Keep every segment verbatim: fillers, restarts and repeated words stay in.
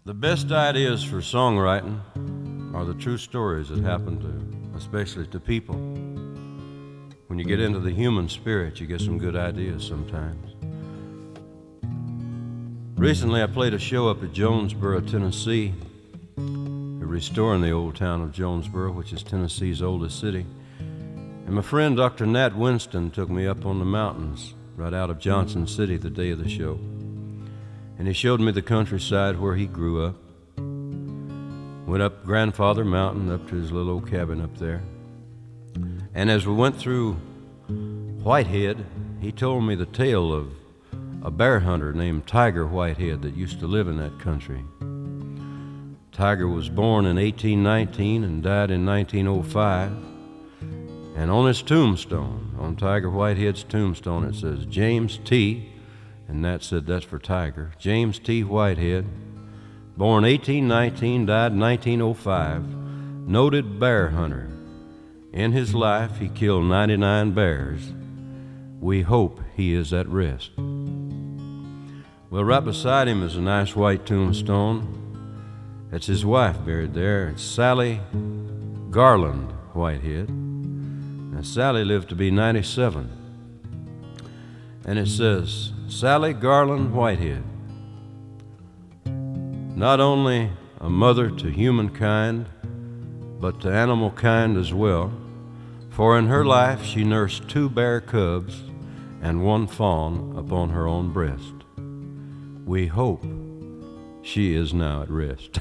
The best ideas for songwriting are the true stories that happen to, especially to people. When you get into the human spirit, you get some good ideas sometimes. Recently, I played a show up at Jonesboro, Tennessee. We're restoring the old town of Jonesboro, which is Tennessee's oldest city. And my friend Doctor Nat Winston took me up on the mountains right out of Johnson City the day of the show. And he showed me the countryside where he grew up. Went up Grandfather Mountain, up to his little old cabin up there. And as we went through Whitehead, he told me the tale of a bear hunter named Tiger Whitehead that used to live in that country. Tiger was born in eighteen nineteen and died in nineteen oh five. And on his tombstone, on Tiger Whitehead's tombstone, it says James T., and Nat said that's for Tiger, James T. Whitehead, born eighteen nineteen, died nineteen oh five, noted bear hunter. In his life, he killed ninety-nine bears. We hope he is at rest. Well, right beside him is a nice white tombstone. That's his wife buried there. It's Sally Garland Whitehead. Now, Sally lived to be ninety-seven. And it says, Sally Garland Whitehead, not only a mother to humankind, but to animal kind as well, for in her life she nursed two bear cubs and one fawn upon her own breast. We hope she is now at rest.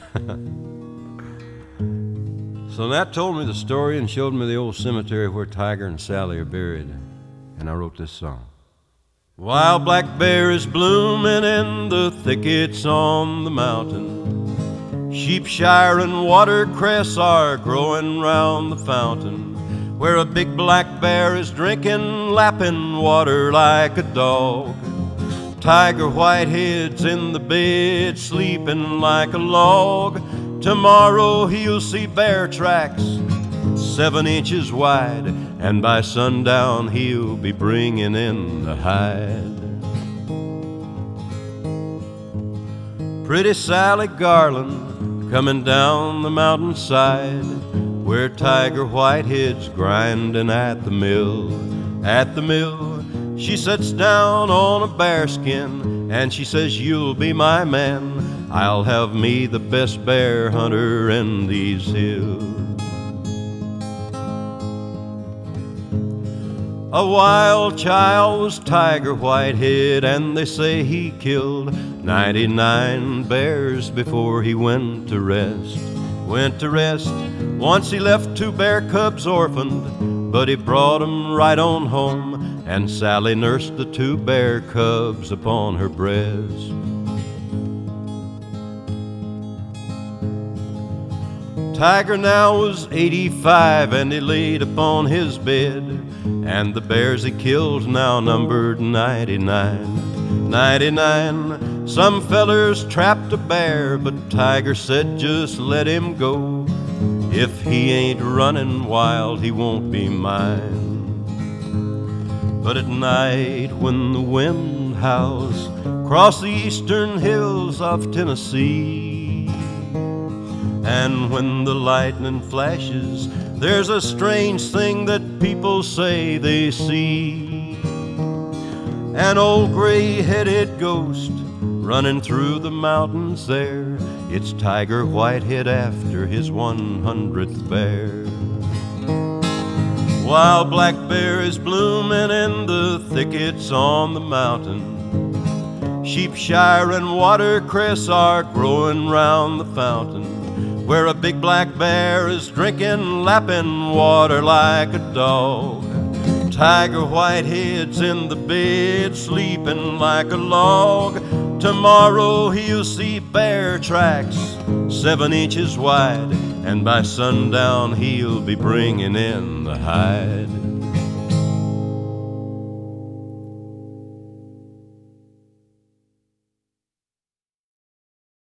So Nat told me the story and showed me the old cemetery where Tiger and Sally are buried, and I wrote this song. While black bear is blooming in the thickets on the mountain, sheepshire and watercress are growing round the fountain, where a big black bear is drinking, lapping water like a dog. Tiger Whitehead's in the bed, sleeping like a log. Tomorrow he'll see bear tracks seven inches wide, and by sundown he'll be bringing in the hide. Pretty Sally Garland coming down the mountainside, where Tiger Whitehead's grinding at the mill. At the mill, she sits down on a bearskin, and she says, you'll be my man. I'll have me the best bear hunter in these hills. A wild child was Tiger Whitehead, and they say he killed ninety-nine bears before he went to rest. Went to rest. Once he left two bear cubs orphaned, but he brought 'em right on home, and Sally nursed the two bear cubs upon her breast. Tiger now was eighty-five, and he laid upon his bed, and the bears he killed now numbered ninety-nine. Ninety-nine. Some fellers trapped a bear, but Tiger said just let him go. If he ain't running wild, he won't be mine. But at night when the wind howls across the eastern hills of Tennessee, and when the lightning flashes, there's a strange thing that people say they see. An old gray-headed ghost running through the mountains there. It's Tiger Whitehead after his one hundredth bear. While black bear is blooming in the thickets on the mountain, sheepshire and watercress are growing round the fountain, where a big black bear is drinking, lapping water like a dog. Tiger Whitehead's in the bed, sleeping like a log. Tomorrow he'll see bear tracks seven inches wide, and by sundown he'll be bringing in the hide.